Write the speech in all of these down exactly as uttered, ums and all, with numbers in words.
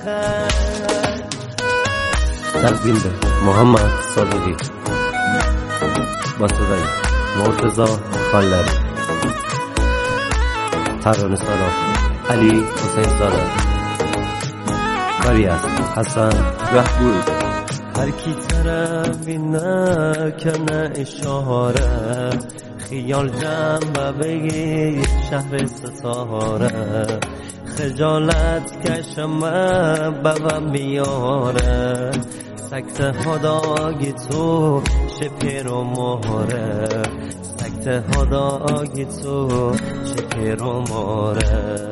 تقدیم به محمد صادقی با صدای مرتضی خانلری، ترانه سالا علی حسین زاده، کاری است حسن رهبوی. هر کی طرف نه کنه اشاره، خیال جمع بگی شهر ستاره، خجالت کشم ببم بیاره، سکته هداگی تو شپیر و مهره، سکته هداگی تو شپیر و مهره.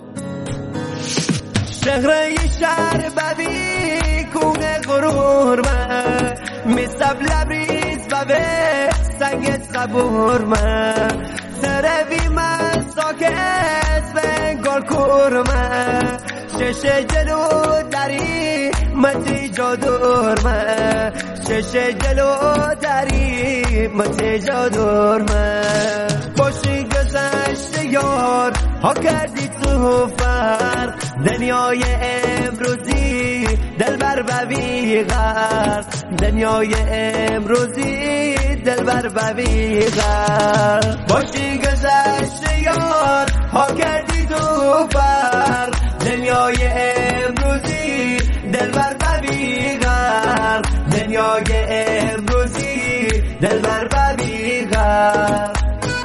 شهره شهر بدی کونه غرور من، میسب لبریز و به سنگ صبور من، تروی من ساکت به انگار کور من، شش جلو داری متی جادور من، شش جلو داری متی جادور من. باشی گذشته یار ها کردی تو فرق، دنیای امروزی دلبر ببی غرق، دنیای امروزی دلبر ببی غرق. باشی گذشته یار ها کردی تو فرق، دنیای امروزی دلبر ببی غرق، دنیای امروزی دلبر ببی غرق.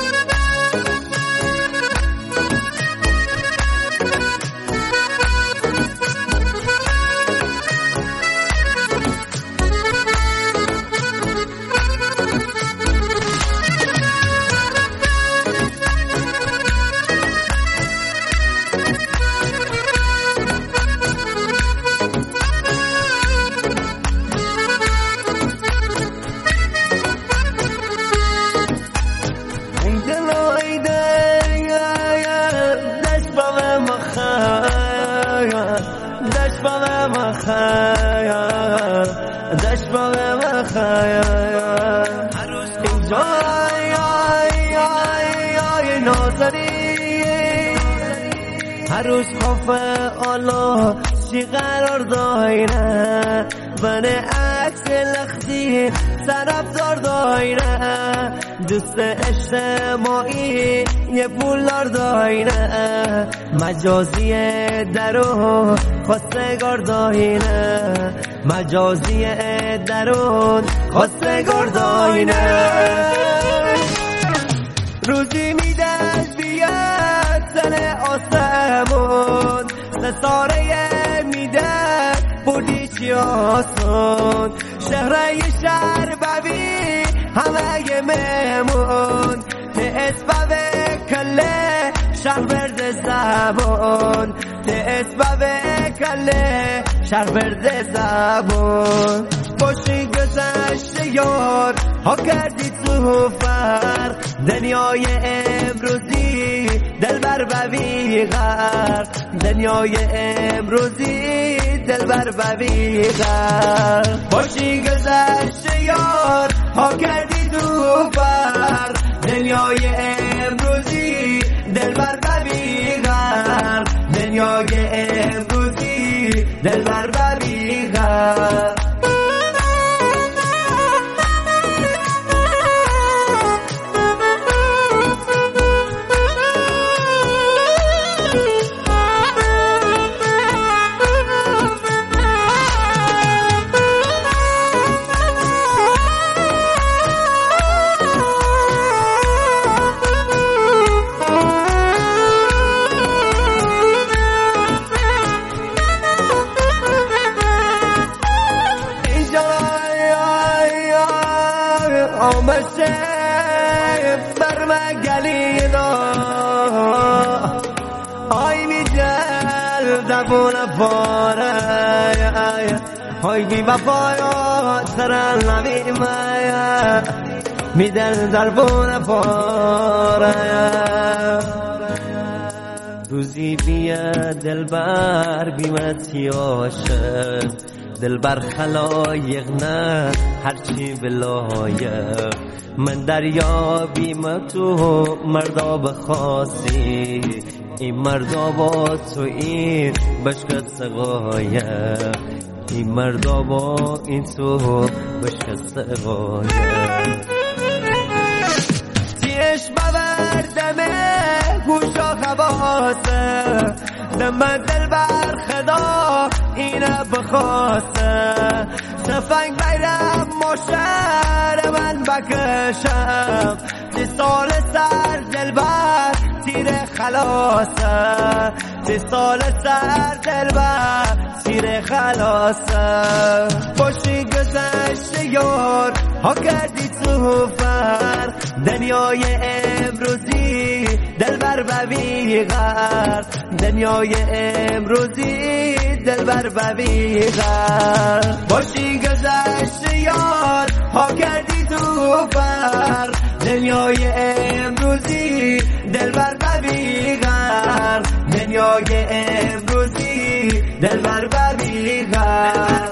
دشت با ما خیال، دشت با ما خیال، اینجا ای ای ای نازنی، هر روز خوف آلا چی قرار داینه، بنه عکس لختی طرفدار داینه، دوست اجتماعی یه پولدار داینه، مجازی درون خواستگار داینه، مجازی درون خواستگار داینه. روزی میدن بیاد سن آسمون، ستاره میدن بودی چی آسون، شهره شهر ببی همه مهمون، اسباب کله شهر برد زبون، اسباب کله شهر برد زبون. باشی گذشته یار ها کردی تو فرق، دنیای امروزی دلبر ببی غرق، دنیای امروزی دلبر ببی غرق. باشی گذشته یار ها کردی تو فرق، دنیای امروزی دلبر ببی غرق، دنیای امروزی دلبر ببی غرق. آمشه برمگلینا آی می جل دبون پاره، آی بی وفایا سرن نبی مایا، می دل دربون پاره. روزی بیا دلبر بیمتی عاشق، دلبر خلایق نه هرچی بلایق، من دریا بیم تو مردا بخواسی، این مردا با تو این بشکت سقایه این مردا با این تو بشکت سقایه تیش بوردمه گوشا خواسته دم دل بر خدا اینه بخواسته سفنگ بیرم مشتر من بکشم تی سال سر دل بر تیر خلاصه تی سال سر دل بر تیر خلاصه باشی گذشته یار ها کردی تو فرق دنیای امروزی دل بر بویغر دنیای امروزی دل بر بویغر باشی گذشته یار ها کردی تو فرق دنیای امروزی دل بر بویغر دنیای امروزی دل بر بویغر